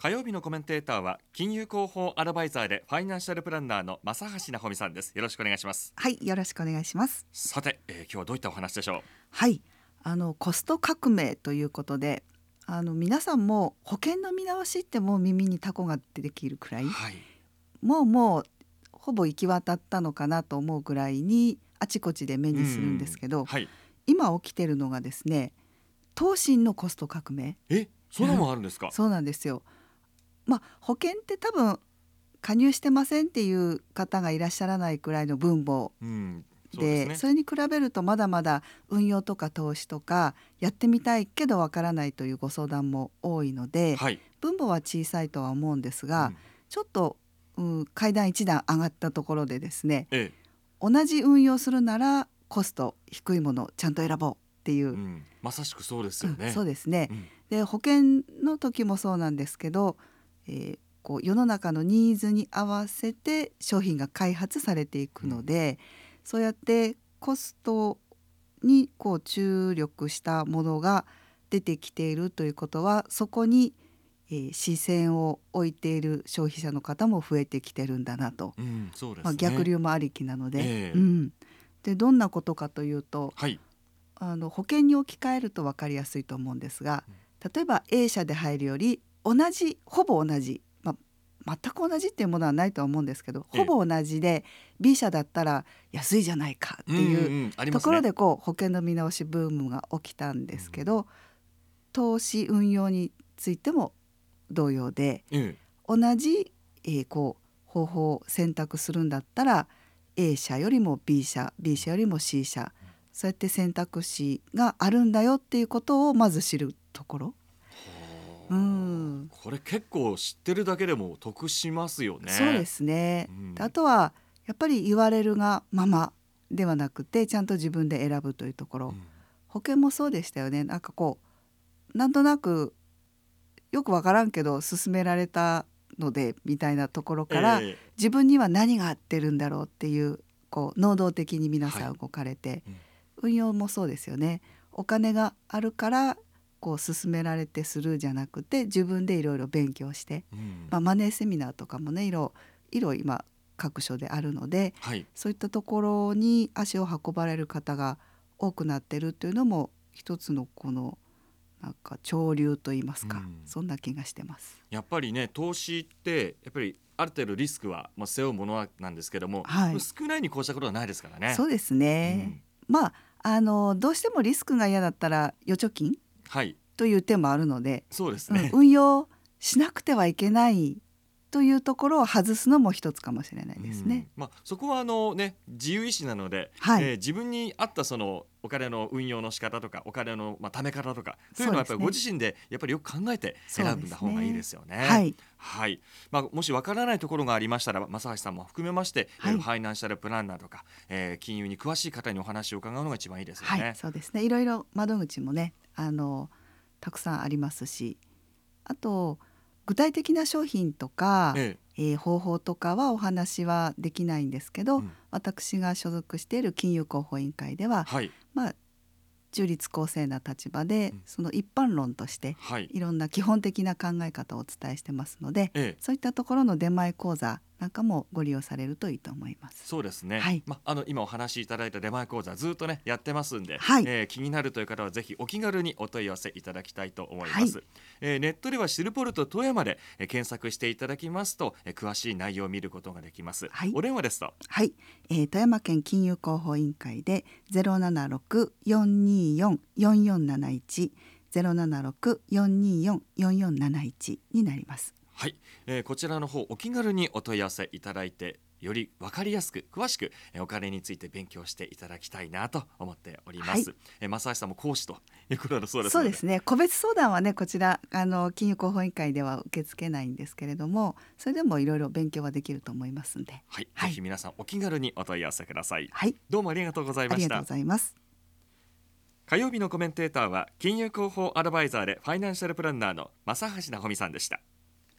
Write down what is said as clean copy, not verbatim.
火曜日のコメンテーターは金融広報アドバイザーでファイナンシャルプランナーの正橋直美さんです。よろしくお願いします。 はい、よろしくお願いします。 さて、今日はどういったお話でしょう。 はい、コスト革命ということで、皆さんも保険の見直しってもう耳にタコが出てきるくらい、 はい、 もうほぼ行き渡ったのかなと思うくらいにあちこちで目にするんですけど、 はい、 今起きてるのがですね、投信のコスト革命。 そんなもんあるんですか。 そうなんですよ。保険って多分加入してませんっていう方がいらっしゃらないくらいの分母そうですね。 それに比べるとまだまだ運用とか投資とかやってみたいけどわからないというご相談も多いので、 はい、 分母は小さいとは思うんですが、ちょっと、階段一段上がったところでですね、同じ運用するならコスト低いものをちゃんと選ぼうっていう、 まさしくそうですよね。 そうですね、で保険の時もそうなんですけど、こう世の中のニーズに合わせて商品が開発されていくので、そうやってコストにこう注力したものが出てきているということは、そこに、視線を置いている消費者の方も増えてきてるんだなと、 そうですね。 逆流もありきなので、でどんなことかというと、保険に置き換えると分かりやすいと思うんですが、例えば A 社で入るよりほぼ同じ、全く同じっていうものはないとは思うんですけど、ほぼ同じで B 社だったら安いじゃないかっていうところでこう保険の見直しブームが起きたんですけど、投資運用についても同様で、同じ、こう方法を選択するんだったら A 社よりも B 社、B 社よりも C 社、そうやって選択肢があるんだよっていうことをまず知るところ。 これ結構知ってるだけでも得しますよね。 そうですね、あとはやっぱり言われるがままではなくてちゃんと自分で選ぶというところ、保険もそうでしたよね。なんかこうなんとなくよくわからんけど勧められたのでみたいなところから、自分には何が合ってるんだろうっていう、こう能動的に皆さん動かれて、運用もそうですよね。お金があるからこう勧められてするじゃなくて、自分でいろいろ勉強して、マネーセミナーとかもね、いろ今各所であるので、そういったところに足を運ばれる方が多くなってるというのも一つのこのなんか潮流といいますか、そんな気がしてます。 やっぱりね、投資ってやっぱりある程度リスクは背負うものなんですけども、少ないに越したことはないですからね。 そうですね、どうしてもリスクが嫌だったら預貯金、という手もあるので、 そうですね、 運用しなくてはいけないというところを外すのも一つかもしれないですね。 そこは自由意志なので、自分に合ったそのお金の運用の仕方とかお金の貯め方とかというのはやっぱりご自身でやっぱりよく考えて選んだ方がいいですよね。もしわからないところがありましたら、正橋さんも含めまして、ファイナンシャルプランナーとか、金融に詳しい方にお話を伺うのが一番いいですよね。 そうですね、いろいろ窓口もねたくさんありますし、あと具体的な商品とか、方法とかはお話はできないんですけど、私が所属している金融広報委員会では、中立公正な立場で、その一般論として、いろんな基本的な考え方をお伝えしてますので、そういったところの出前講座なんかもご利用されるといいと思います。 そうですね、今お話しいただいた出前講座ずっとねやってますんで、気になるという方はぜひお気軽にお問い合わせいただきたいと思います。ネットではシルポルト富山で、検索していただきますと、詳しい内容を見ることができます。お電話ですと、 富山県金融広報委員会で 076-424-4471 076-424-4471 になります。 こちらの方お気軽にお問い合わせいただいて、より分かりやすく詳しくお金について勉強していただきたいなと思っております。正橋さんも講師ということだそうですので。 そうですね、個別相談はねこちら金融広報委員会では受け付けないんですけれども、それでもいろいろ勉強はできると思いますので、ぜひ皆さんお気軽にお問い合わせください。どうもありがとうございました。 ありがとうございます。 火曜日のコメンテーターは金融広報アドバイザーでファイナンシャルプランナーの正橋直美さんでした。